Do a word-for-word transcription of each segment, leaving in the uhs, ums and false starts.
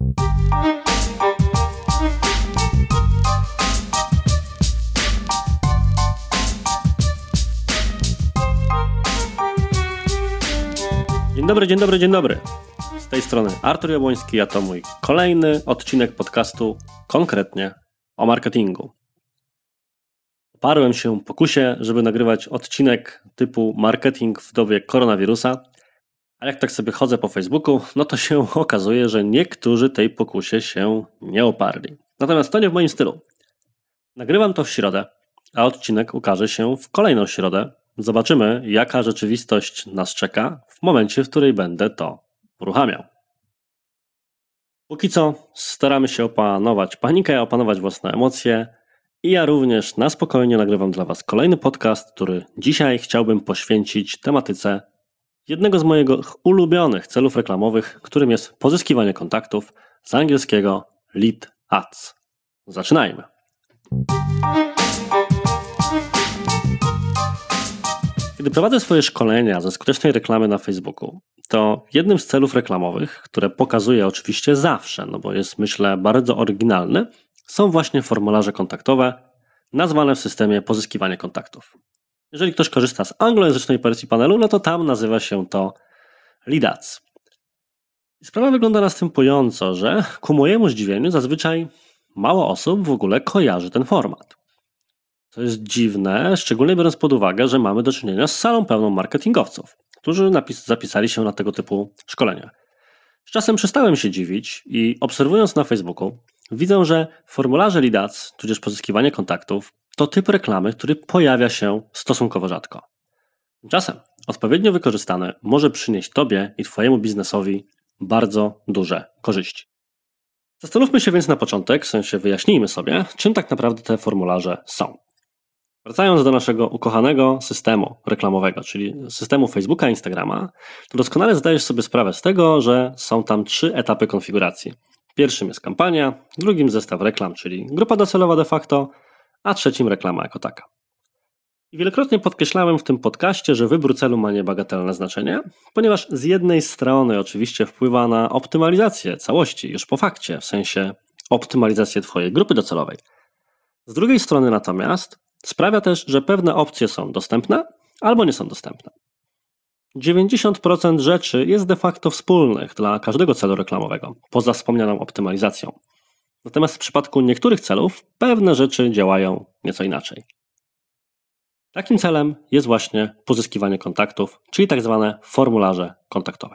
Dzień dobry, dzień dobry, dzień dobry. Z tej strony Artur Jabłoński, a to mój kolejny odcinek podcastu konkretnie o marketingu. Oparłem się pokusie, żeby nagrywać odcinek typu marketing w dobie koronawirusa, a jak tak sobie chodzę po Facebooku, no to się okazuje, że niektórzy tej pokusie się nie oparli. Natomiast to nie w moim stylu. Nagrywam to w środę, a odcinek ukaże się w kolejną środę. Zobaczymy, jaka rzeczywistość nas czeka w momencie, w której będę to uruchamiał. Póki co staramy się opanować panikę, opanować własne emocje i ja również na spokojnie nagrywam dla Was kolejny podcast, który dzisiaj chciałbym poświęcić tematyce jednego z moich ulubionych celów reklamowych, którym jest pozyskiwanie kontaktów, z angielskiego lead ads. Zaczynajmy. Kiedy prowadzę swoje szkolenia ze skutecznej reklamy na Facebooku, to jednym z celów reklamowych, które pokazuję oczywiście zawsze, no bo jest, myślę, bardzo oryginalny, są właśnie formularze kontaktowe nazwane w systemie pozyskiwanie kontaktów. Jeżeli ktoś korzysta z anglojęzycznej wersji panelu, no to tam nazywa się to lead ads. Sprawa wygląda następująco, że ku mojemu zdziwieniu zazwyczaj mało osób w ogóle kojarzy ten format. To jest dziwne, szczególnie biorąc pod uwagę, że mamy do czynienia z salą pełną marketingowców, którzy napis- zapisali się na tego typu szkolenia. Z czasem przestałem się dziwić i obserwując na Facebooku, widzę, że formularze lead ads, tudzież pozyskiwanie kontaktów, to typ reklamy, który pojawia się stosunkowo rzadko. Tymczasem odpowiednio wykorzystane może przynieść Tobie i Twojemu biznesowi bardzo duże korzyści. Zastanówmy się więc na początek, w sensie wyjaśnijmy sobie, czym tak naprawdę te formularze są. Wracając do naszego ukochanego systemu reklamowego, czyli systemu Facebooka i Instagrama, to doskonale zdajesz sobie sprawę z tego, że są tam trzy etapy konfiguracji. Pierwszym jest kampania, drugim zestaw reklam, czyli grupa docelowa de facto, a trzecim reklama jako taka. I wielokrotnie podkreślałem w tym podcaście, że wybór celu ma niebagatelne znaczenie, ponieważ z jednej strony oczywiście wpływa na optymalizację całości już po fakcie, w sensie optymalizację Twojej grupy docelowej. Z drugiej strony natomiast sprawia też, że pewne opcje są dostępne albo nie są dostępne. dziewięćdziesiąt procent rzeczy jest de facto wspólnych dla każdego celu reklamowego, poza wspomnianą optymalizacją. Natomiast w przypadku niektórych celów pewne rzeczy działają nieco inaczej. Takim celem jest właśnie pozyskiwanie kontaktów, czyli tak zwane formularze kontaktowe.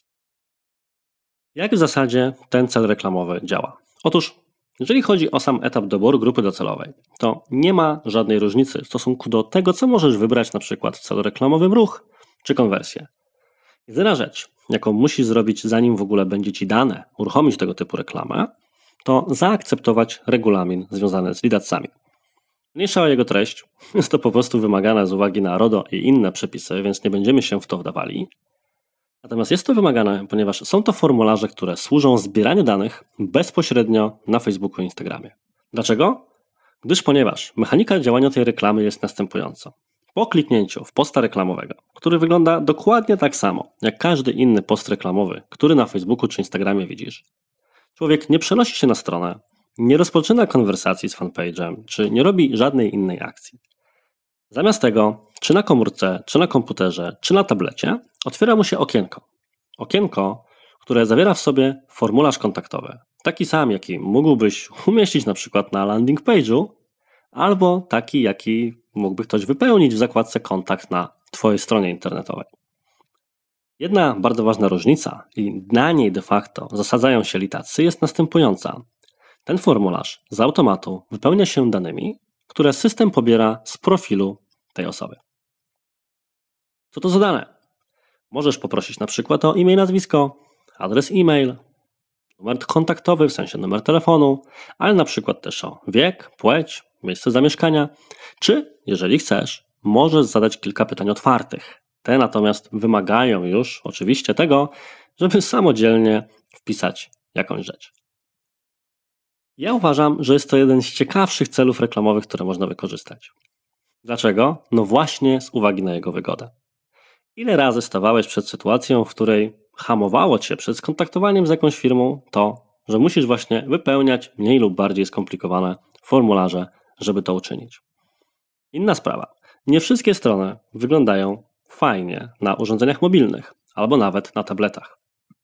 Jak w zasadzie ten cel reklamowy działa? Otóż, jeżeli chodzi o sam etap doboru grupy docelowej, to nie ma żadnej różnicy w stosunku do tego, co możesz wybrać na przykład w celu reklamowym ruch czy konwersję. Jedyna rzecz, jaką musisz zrobić, zanim w ogóle będzie Ci dane uruchomić tego typu reklamę, to zaakceptować regulamin związany z lead adsami. Mniejsza o jego treść, jest to po prostu wymagane z uwagi na RODO i inne przepisy, więc nie będziemy się w to wdawali. Natomiast jest to wymagane, ponieważ są to formularze, które służą zbieraniu danych bezpośrednio na Facebooku i Instagramie. Dlaczego? Gdyż ponieważ mechanika działania tej reklamy jest następująca. Po kliknięciu w posta reklamowego, który wygląda dokładnie tak samo jak każdy inny post reklamowy, który na Facebooku czy Instagramie widzisz, człowiek nie przenosi się na stronę, nie rozpoczyna konwersacji z fanpage'em, czy nie robi żadnej innej akcji. Zamiast tego, czy na komórce, czy na komputerze, czy na tablecie, otwiera mu się okienko. Okienko, które zawiera w sobie formularz kontaktowy. Taki sam, jaki mógłbyś umieścić na przykład na landing page'u, albo taki, jaki mógłby ktoś wypełnić w zakładce kontakt na Twojej stronie internetowej. Jedna bardzo ważna różnica i na niej de facto zasadzają się lead adsy jest następująca. Ten formularz z automatu wypełnia się danymi, które system pobiera z profilu tej osoby. Co to za dane? Możesz poprosić na przykład o imię i nazwisko, adres e-mail, numer kontaktowy, w sensie numer telefonu, ale na przykład też o wiek, płeć, miejsce zamieszkania, czy, jeżeli chcesz, możesz zadać kilka pytań otwartych. Te natomiast wymagają już oczywiście tego, żeby samodzielnie wpisać jakąś rzecz. Ja uważam, że jest to jeden z ciekawszych celów reklamowych, które można wykorzystać. Dlaczego? No właśnie z uwagi na jego wygodę. Ile razy stawałeś przed sytuacją, w której hamowało Cię przed skontaktowaniem z jakąś firmą to, że musisz właśnie wypełniać mniej lub bardziej skomplikowane formularze, żeby to uczynić. Inna sprawa. Nie wszystkie strony wyglądają fajnie na urządzeniach mobilnych albo nawet na tabletach.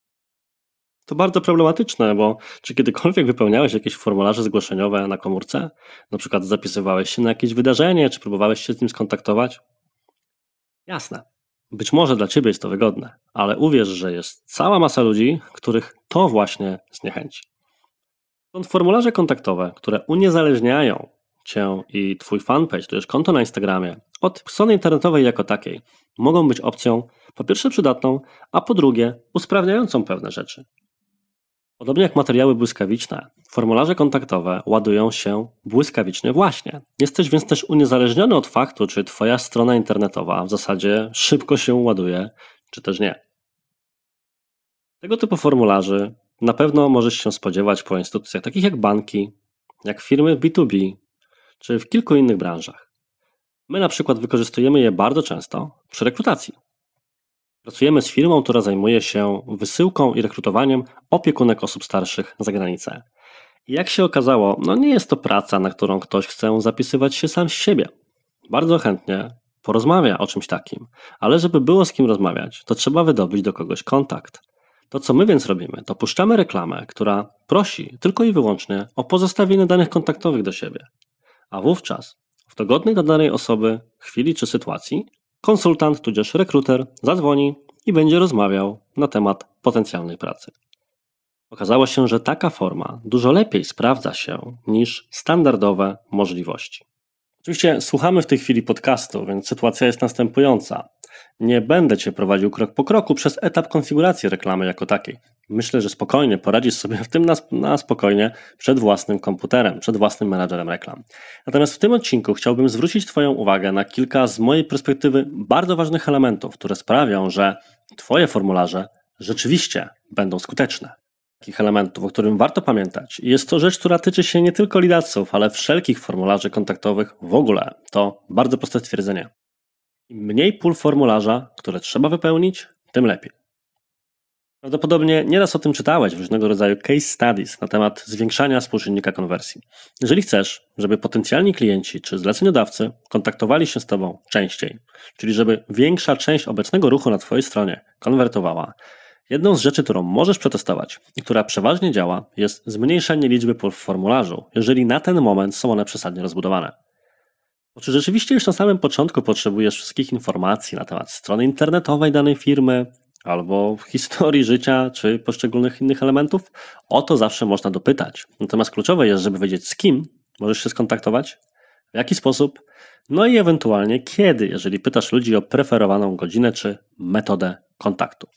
To bardzo problematyczne, bo czy kiedykolwiek wypełniałeś jakieś formularze zgłoszeniowe na komórce? Na przykład zapisywałeś się na jakieś wydarzenie, czy próbowałeś się z nim skontaktować? Jasne. Być może dla Ciebie jest to wygodne, ale uwierz, że jest cała masa ludzi, których to właśnie zniechęci. Stąd formularze kontaktowe, które uniezależniają Cię i Twój fanpage, to jest konto na Instagramie, od strony internetowej jako takiej, mogą być opcją po pierwsze przydatną, a po drugie usprawniającą pewne rzeczy. Podobnie jak materiały błyskawiczne, formularze kontaktowe ładują się błyskawicznie właśnie. Jesteś więc też uniezależniony od faktu, czy Twoja strona internetowa w zasadzie szybko się ładuje, czy też nie. Tego typu formularzy na pewno możesz się spodziewać po instytucjach takich jak banki, jak firmy B dwa B, czy w kilku innych branżach. My na przykład wykorzystujemy je bardzo często przy rekrutacji. Pracujemy z firmą, która zajmuje się wysyłką i rekrutowaniem opiekunek osób starszych za granicę. I jak się okazało, no nie jest to praca, na którą ktoś chce zapisywać się sam z siebie. Bardzo chętnie porozmawia o czymś takim, ale żeby było z kim rozmawiać, to trzeba wydobyć do kogoś kontakt. To co my więc robimy, to puszczamy reklamę, która prosi tylko i wyłącznie o pozostawienie danych kontaktowych do siebie. A wówczas, w dogodnej dla danej osoby chwili czy sytuacji, konsultant tudzież rekruter zadzwoni i będzie rozmawiał na temat potencjalnej pracy. Okazało się, że taka forma dużo lepiej sprawdza się niż standardowe możliwości. Oczywiście słuchamy w tej chwili podcastu, więc sytuacja jest następująca. Nie będę Cię prowadził krok po kroku przez etap konfiguracji reklamy jako takiej. Myślę, że spokojnie poradzisz sobie w tym na, na spokojnie przed własnym komputerem, przed własnym menadżerem reklam. Natomiast w tym odcinku chciałbym zwrócić Twoją uwagę na kilka z mojej perspektywy bardzo ważnych elementów, które sprawią, że Twoje formularze rzeczywiście będą skuteczne. Takich elementów, o którym warto pamiętać. Jest to rzecz, która tyczy się nie tylko leadsów, ale wszelkich formularzy kontaktowych w ogóle. To bardzo proste stwierdzenie. Im mniej pól formularza, które trzeba wypełnić, tym lepiej. Prawdopodobnie nieraz o tym czytałeś w różnego rodzaju case studies na temat zwiększania współczynnika konwersji. Jeżeli chcesz, żeby potencjalni klienci czy zleceniodawcy kontaktowali się z Tobą częściej, czyli żeby większa część obecnego ruchu na Twojej stronie konwertowała, jedną z rzeczy, którą możesz przetestować i która przeważnie działa, jest zmniejszenie liczby pól w formularzu, jeżeli na ten moment są one przesadnie rozbudowane. Bo czy rzeczywiście już na samym początku potrzebujesz wszystkich informacji na temat strony internetowej danej firmy, albo historii życia, czy poszczególnych innych elementów? O to zawsze można dopytać. Natomiast kluczowe jest, żeby wiedzieć, z kim możesz się skontaktować, w jaki sposób, no i ewentualnie kiedy, jeżeli pytasz ludzi o preferowaną godzinę czy metodę kontaktu.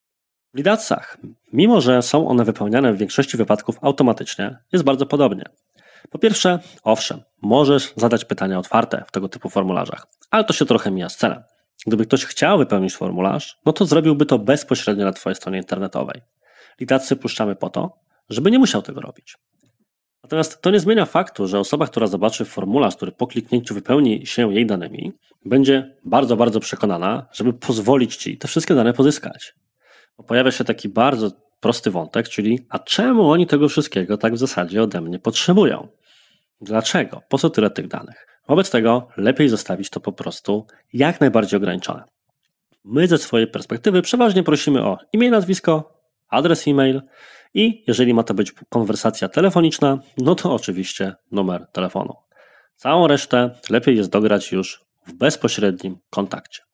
W leadsach, mimo że są one wypełniane w większości wypadków automatycznie, jest bardzo podobnie. Po pierwsze, owszem, możesz zadać pytania otwarte w tego typu formularzach, ale to się trochę mija z celem. Gdyby ktoś chciał wypełnić formularz, no to zrobiłby to bezpośrednio na Twojej stronie internetowej. Leadsy puszczamy po to, żeby nie musiał tego robić. Natomiast to nie zmienia faktu, że osoba, która zobaczy formularz, który po kliknięciu wypełni się jej danymi, będzie bardzo, bardzo przekonana, żeby pozwolić Ci te wszystkie dane pozyskać. Bo pojawia się taki bardzo prosty wątek, czyli a czemu oni tego wszystkiego tak w zasadzie ode mnie potrzebują? Dlaczego? Po co tyle tych danych? Wobec tego lepiej zostawić to po prostu jak najbardziej ograniczone. My ze swojej perspektywy przeważnie prosimy o imię, nazwisko, adres e-mail i jeżeli ma to być konwersacja telefoniczna, no to oczywiście numer telefonu. Całą resztę lepiej jest dograć już w bezpośrednim kontakcie.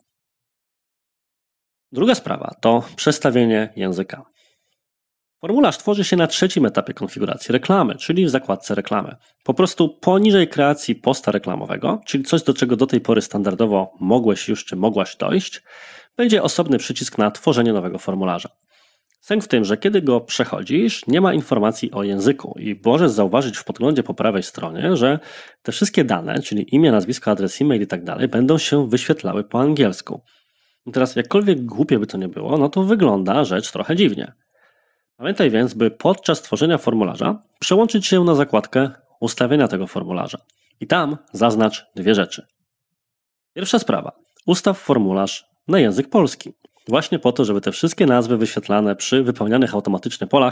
Druga sprawa to przestawienie języka. Formularz tworzy się na trzecim etapie konfiguracji reklamy, czyli w zakładce reklamy. Po prostu poniżej kreacji posta reklamowego, czyli coś, do czego do tej pory standardowo mogłeś już czy mogłaś dojść, będzie osobny przycisk na tworzenie nowego formularza. Sęk w tym, że kiedy go przechodzisz, nie ma informacji o języku i możesz zauważyć w podglądzie po prawej stronie, że te wszystkie dane, czyli imię, nazwisko, adres e-mail i tak dalej, będą się wyświetlały po angielsku. I teraz jakkolwiek głupie by to nie było, no to wygląda rzecz trochę dziwnie. Pamiętaj więc, by podczas tworzenia formularza przełączyć się na zakładkę ustawienia tego formularza. I tam zaznacz dwie rzeczy. Pierwsza sprawa. Ustaw formularz na język polski. Właśnie po to, żeby te wszystkie nazwy wyświetlane przy wypełnianych automatycznie polach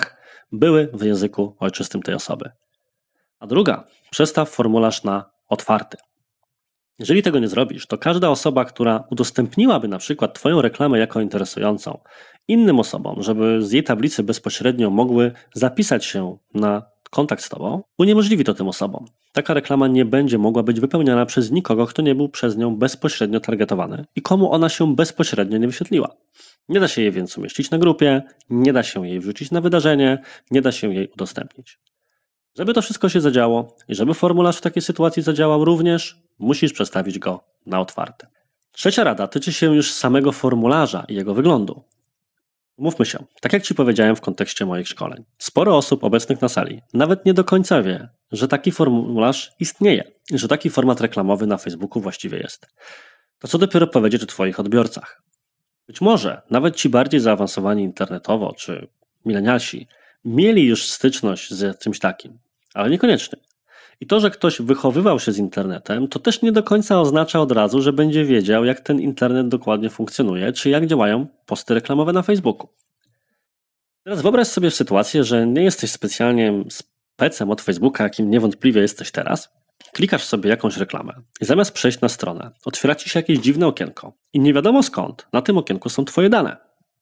były w języku ojczystym tej osoby. A druga, przestaw formularz na otwarty. Jeżeli tego nie zrobisz, to każda osoba, która udostępniłaby na przykład Twoją reklamę jako interesującą innym osobom, żeby z jej tablicy bezpośrednio mogły zapisać się na kontakt z Tobą, uniemożliwi to tym osobom. Taka reklama nie będzie mogła być wypełniana przez nikogo, kto nie był przez nią bezpośrednio targetowany i komu ona się bezpośrednio nie wyświetliła. Nie da się jej więc umieścić na grupie, nie da się jej wrzucić na wydarzenie, nie da się jej udostępnić. Żeby to wszystko się zadziało i żeby formularz w takiej sytuacji zadziałał również, musisz przestawić go na otwarty. Trzecia rada tyczy się już samego formularza i jego wyglądu. Umówmy się, tak jak Ci powiedziałem w kontekście moich szkoleń, sporo osób obecnych na sali nawet nie do końca wie, że taki formularz istnieje i że taki format reklamowy na Facebooku właściwie jest. To co dopiero powiedzieć o Twoich odbiorcach. Być może nawet ci bardziej zaawansowani internetowo czy milenialsi mieli już styczność z czymś takim, ale niekoniecznie. I to, że ktoś wychowywał się z internetem, to też nie do końca oznacza od razu, że będzie wiedział, jak ten internet dokładnie funkcjonuje, czy jak działają posty reklamowe na Facebooku. Teraz wyobraź sobie sytuację, że nie jesteś specjalnie specem od Facebooka, jakim niewątpliwie jesteś teraz. Klikasz sobie jakąś reklamę i zamiast przejść na stronę, otwiera Ci się jakieś dziwne okienko i nie wiadomo skąd na tym okienku są Twoje dane.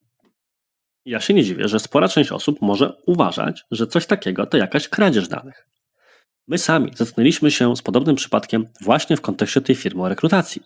Ja się nie dziwię, że spora część osób może uważać, że coś takiego to jakaś kradzież danych. My sami zetknęliśmy się z podobnym przypadkiem właśnie w kontekście tej firmy o rekrutacji.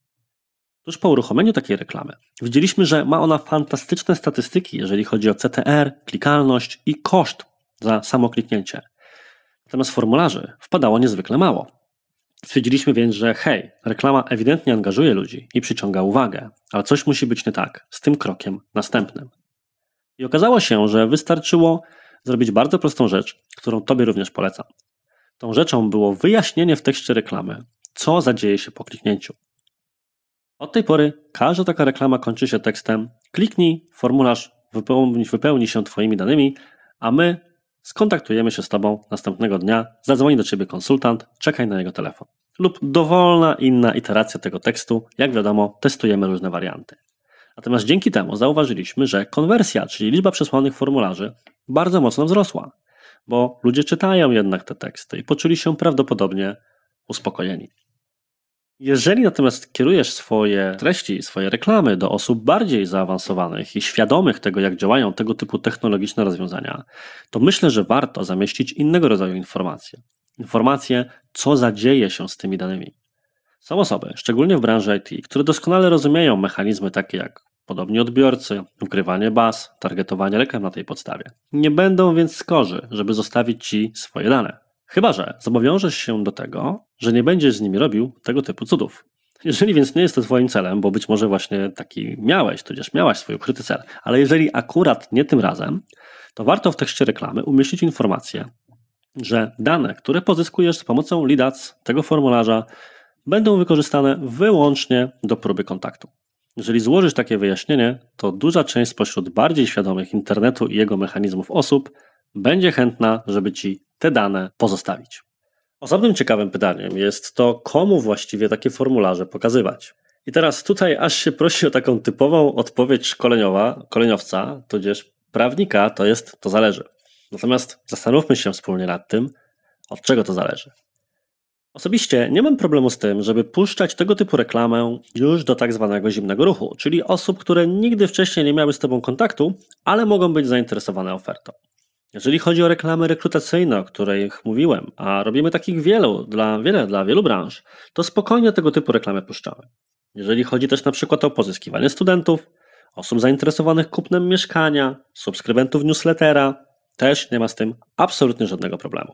Tuż po uruchomieniu takiej reklamy widzieliśmy, że ma ona fantastyczne statystyki, jeżeli chodzi o C T R, klikalność i koszt za samo kliknięcie. Natomiast formularzy wpadało niezwykle mało. Stwierdziliśmy więc, że hej, reklama ewidentnie angażuje ludzi i przyciąga uwagę, ale coś musi być nie tak z tym krokiem następnym. I okazało się, że wystarczyło zrobić bardzo prostą rzecz, którą Tobie również polecam. Tą rzeczą było wyjaśnienie w tekście reklamy, co zadzieje się po kliknięciu. Od tej pory każda taka reklama kończy się tekstem: kliknij, formularz wypełni, wypełni się Twoimi danymi, a my skontaktujemy się z Tobą następnego dnia, zadzwoni do Ciebie konsultant, czekaj na jego telefon. Lub dowolna inna iteracja tego tekstu, jak wiadomo, testujemy różne warianty. Natomiast dzięki temu zauważyliśmy, że konwersja, czyli liczba przesłanych formularzy, bardzo mocno wzrosła, bo ludzie czytają jednak te teksty i poczuli się prawdopodobnie uspokojeni. Jeżeli natomiast kierujesz swoje treści, swoje reklamy do osób bardziej zaawansowanych i świadomych tego, jak działają tego typu technologiczne rozwiązania, to myślę, że warto zamieścić innego rodzaju informacje. Informacje, co zadzieje się z tymi danymi. Są osoby, szczególnie w branży I T, które doskonale rozumieją mechanizmy takie jak podobni odbiorcy, ukrywanie baz, targetowanie reklam na tej podstawie. Nie będą więc skorzy, żeby zostawić Ci swoje dane. Chyba że zobowiążesz się do tego, że nie będziesz z nimi robił tego typu cudów. Jeżeli więc nie jest to Twoim celem, bo być może właśnie taki miałeś, tudzież miałaś swój ukryty cel, ale jeżeli akurat nie tym razem, to warto w tekście reklamy umieścić informację, że dane, które pozyskujesz za pomocą Lead Ads, tego formularza, będą wykorzystane wyłącznie do próby kontaktu. Jeżeli złożysz takie wyjaśnienie, to duża część spośród bardziej świadomych internetu i jego mechanizmów osób będzie chętna, żeby Ci te dane pozostawić. Osobnym ciekawym pytaniem jest to, komu właściwie takie formularze pokazywać. I teraz tutaj aż się prosi o taką typową odpowiedź szkoleniowa, szkoleniowca, tudzież prawnika, to jest to zależy. Natomiast zastanówmy się wspólnie nad tym, od czego to zależy. Osobiście nie mam problemu z tym, żeby puszczać tego typu reklamę już do tak zwanego zimnego ruchu, czyli osób, które nigdy wcześniej nie miały z Tobą kontaktu, ale mogą być zainteresowane ofertą. Jeżeli chodzi o reklamy rekrutacyjne, o których mówiłem, a robimy takich wielu dla, wiele dla wielu branż, to spokojnie tego typu reklamy puszczamy. Jeżeli chodzi też na przykład o pozyskiwanie studentów, osób zainteresowanych kupnem mieszkania, subskrybentów newslettera, też nie ma z tym absolutnie żadnego problemu.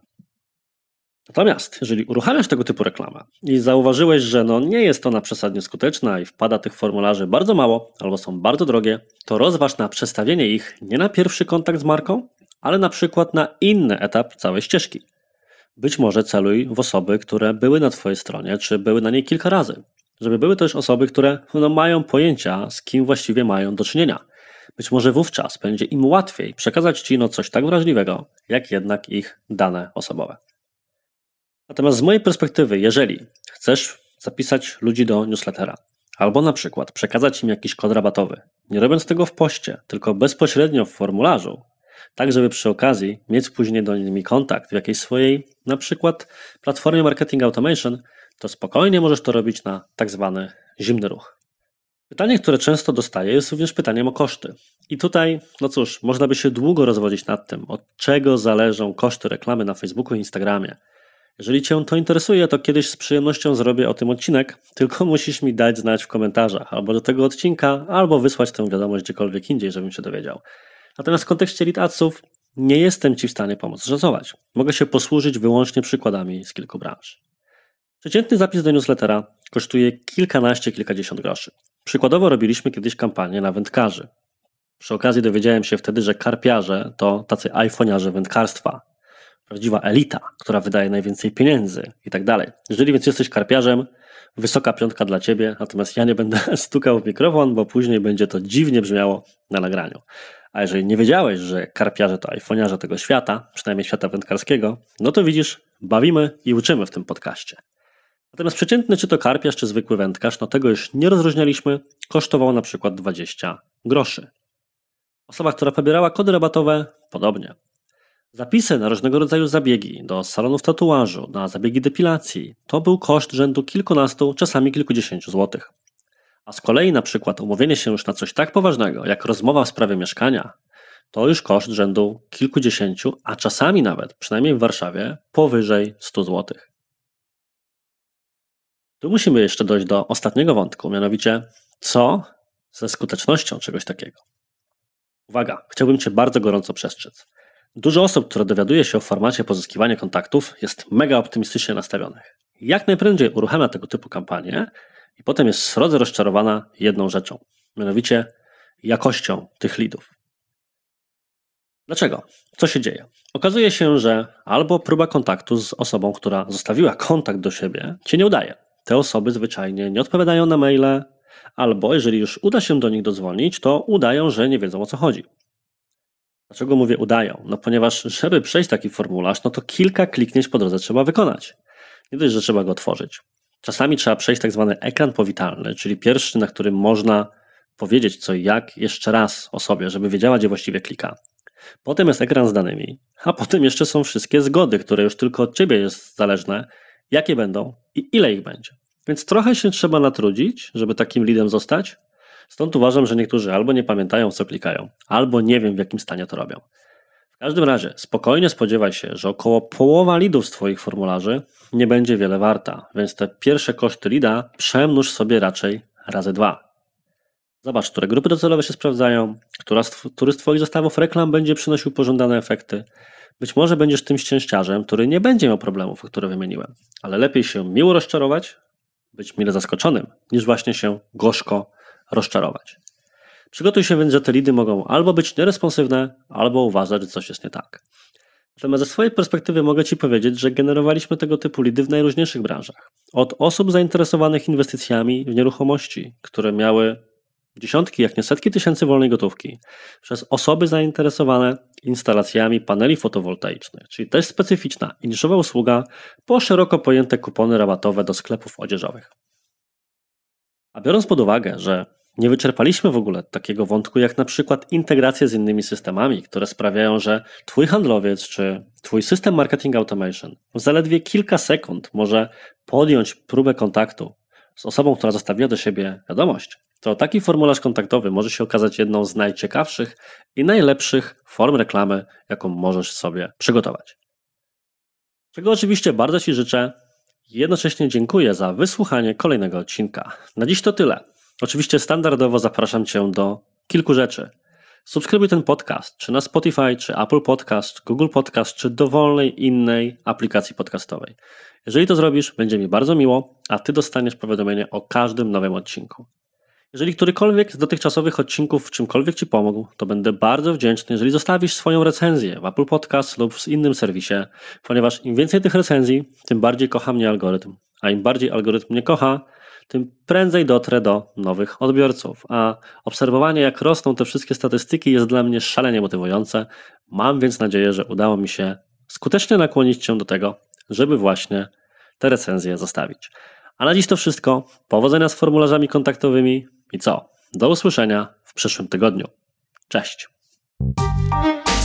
Natomiast jeżeli uruchamiasz tego typu reklamę i zauważyłeś, że no nie jest ona przesadnie skuteczna i wpada tych formularzy bardzo mało albo są bardzo drogie, to rozważ na przestawienie ich nie na pierwszy kontakt z marką, ale na przykład na inny etap całej ścieżki. Być może celuj w osoby, które były na Twojej stronie, czy były na niej kilka razy. Żeby były też osoby, które no, mają pojęcia, z kim właściwie mają do czynienia. Być może wówczas będzie im łatwiej przekazać Ci no, coś tak wrażliwego, jak jednak ich dane osobowe. Natomiast z mojej perspektywy, jeżeli chcesz zapisać ludzi do newslettera, albo na przykład przekazać im jakiś kod rabatowy, nie robiąc tego w poście, tylko bezpośrednio w formularzu, tak żeby przy okazji mieć później do nimi kontakt w jakiejś swojej, na przykład platformie Marketing Automation, to spokojnie możesz to robić na tak zwany zimny ruch. Pytanie, które często dostaję, jest również pytaniem o koszty. I tutaj, no cóż, można by się długo rozwodzić nad tym, od czego zależą koszty reklamy na Facebooku i Instagramie. Jeżeli Cię to interesuje, to kiedyś z przyjemnością zrobię o tym odcinek, tylko musisz mi dać znać w komentarzach albo do tego odcinka, albo wysłać tę wiadomość gdziekolwiek indziej, żebym się dowiedział. Natomiast w kontekście lead adsów nie jestem Ci w stanie pomóc szacować. Mogę się posłużyć wyłącznie przykładami z kilku branż. Przeciętny zapis do newslettera kosztuje kilkanaście, kilkadziesiąt groszy. Przykładowo robiliśmy kiedyś kampanię na wędkarzy. Przy okazji dowiedziałem się wtedy, że karpiarze to tacy iPhoniarze wędkarstwa. Prawdziwa elita, która wydaje najwięcej pieniędzy i tak dalej. Jeżeli więc jesteś karpiarzem, wysoka piątka dla Ciebie, natomiast ja nie będę stukał w mikrofon, bo później będzie to dziwnie brzmiało na nagraniu. A jeżeli nie wiedziałeś, że karpiarze to iPhoniarze tego świata, przynajmniej świata wędkarskiego, no to widzisz, bawimy i uczymy w tym podcaście. Natomiast przeciętny czy to karpiarz, czy zwykły wędkarz, no tego już nie rozróżnialiśmy, kosztował na przykład dwadzieścia groszy. Osoba, która pobierała kody rabatowe, podobnie. Zapisy na różnego rodzaju zabiegi, do salonów tatuażu, na zabiegi depilacji, to był koszt rzędu kilkunastu, czasami kilkudziesięciu złotych. A z kolei na przykład umówienie się już na coś tak poważnego, jak rozmowa w sprawie mieszkania, to już koszt rzędu kilkudziesięciu, a czasami nawet, przynajmniej w Warszawie, powyżej stu złotych. Tu musimy jeszcze dojść do ostatniego wątku, mianowicie co ze skutecznością czegoś takiego. Uwaga, chciałbym Cię bardzo gorąco przestrzec. Dużo osób, które dowiaduje się o formacie pozyskiwania kontaktów, jest mega optymistycznie nastawionych. Jak najprędzej uruchamia tego typu kampanię i potem jest srodze rozczarowana jedną rzeczą, mianowicie jakością tych leadów. Dlaczego? Co się dzieje? Okazuje się, że albo próba kontaktu z osobą, która zostawiła kontakt do siebie, Cię nie udaje. Te osoby zwyczajnie nie odpowiadają na maile, albo jeżeli już uda się do nich dodzwonić, to udają, że nie wiedzą, o co chodzi. Dlaczego mówię udają? No ponieważ żeby przejść taki formularz, no to kilka kliknięć po drodze trzeba wykonać. Nie dość, że trzeba go otworzyć. Czasami trzeba przejść tak zwany ekran powitalny, czyli pierwszy, na którym można powiedzieć co i jak jeszcze raz osobie, żeby wiedziała, gdzie właściwie klika. Potem jest ekran z danymi, a potem jeszcze są wszystkie zgody, które już tylko od Ciebie jest zależne, jakie będą i ile ich będzie. Więc trochę się trzeba natrudzić, żeby takim leadem zostać. Stąd uważam, że niektórzy albo nie pamiętają, co klikają, albo nie wiem, w jakim stanie to robią. W każdym razie spokojnie spodziewaj się, że około połowa leadów z Twoich formularzy nie będzie wiele warta, więc te pierwsze koszty leada przemnóż sobie raczej razy dwa. Zobacz, które grupy docelowe się sprawdzają, która z, który z Twoich zestawów reklam będzie przynosił pożądane efekty. Być może będziesz tym szczęściarzem, który nie będzie miał problemów, które wymieniłem, ale lepiej się miło rozczarować, być mile zaskoczonym, niż właśnie się gorzko rozczarować. Przygotuj się więc, że te leady mogą albo być nieresponsywne, albo uważać, że coś jest nie tak. Natomiast ze swojej perspektywy mogę Ci powiedzieć, że generowaliśmy tego typu leady w najróżniejszych branżach. Od osób zainteresowanych inwestycjami w nieruchomości, które miały dziesiątki, jak nie setki tysięcy wolnej gotówki, przez osoby zainteresowane instalacjami paneli fotowoltaicznych, czyli też specyficzna i niszowa usługa, po szeroko pojęte kupony rabatowe do sklepów odzieżowych. A biorąc pod uwagę, że nie wyczerpaliśmy w ogóle takiego wątku jak na przykład integracje z innymi systemami, które sprawiają, że Twój handlowiec czy Twój system marketing automation w zaledwie kilka sekund może podjąć próbę kontaktu z osobą, która zostawiła do siebie wiadomość, to taki formularz kontaktowy może się okazać jedną z najciekawszych i najlepszych form reklamy, jaką możesz sobie przygotować. Czego oczywiście bardzo Ci życzę. Jednocześnie dziękuję za wysłuchanie kolejnego odcinka. Na dziś to tyle. Oczywiście standardowo zapraszam Cię do kilku rzeczy. Subskrybuj ten podcast, czy na Spotify, czy Apple Podcast, Google Podcast, czy dowolnej innej aplikacji podcastowej. Jeżeli to zrobisz, będzie mi bardzo miło, a Ty dostaniesz powiadomienie o każdym nowym odcinku. Jeżeli którykolwiek z dotychczasowych odcinków w czymkolwiek Ci pomógł, to będę bardzo wdzięczny, jeżeli zostawisz swoją recenzję w Apple Podcast lub w innym serwisie, ponieważ im więcej tych recenzji, tym bardziej kocha mnie algorytm, a im bardziej algorytm mnie kocha, tym prędzej dotrę do nowych odbiorców, a obserwowanie, jak rosną te wszystkie statystyki, jest dla mnie szalenie motywujące. Mam więc nadzieję, że udało mi się skutecznie nakłonić Cię do tego, żeby właśnie te recenzje zostawić. A na dziś to wszystko. Powodzenia z formularzami kontaktowymi i co? Do usłyszenia w przyszłym tygodniu. Cześć!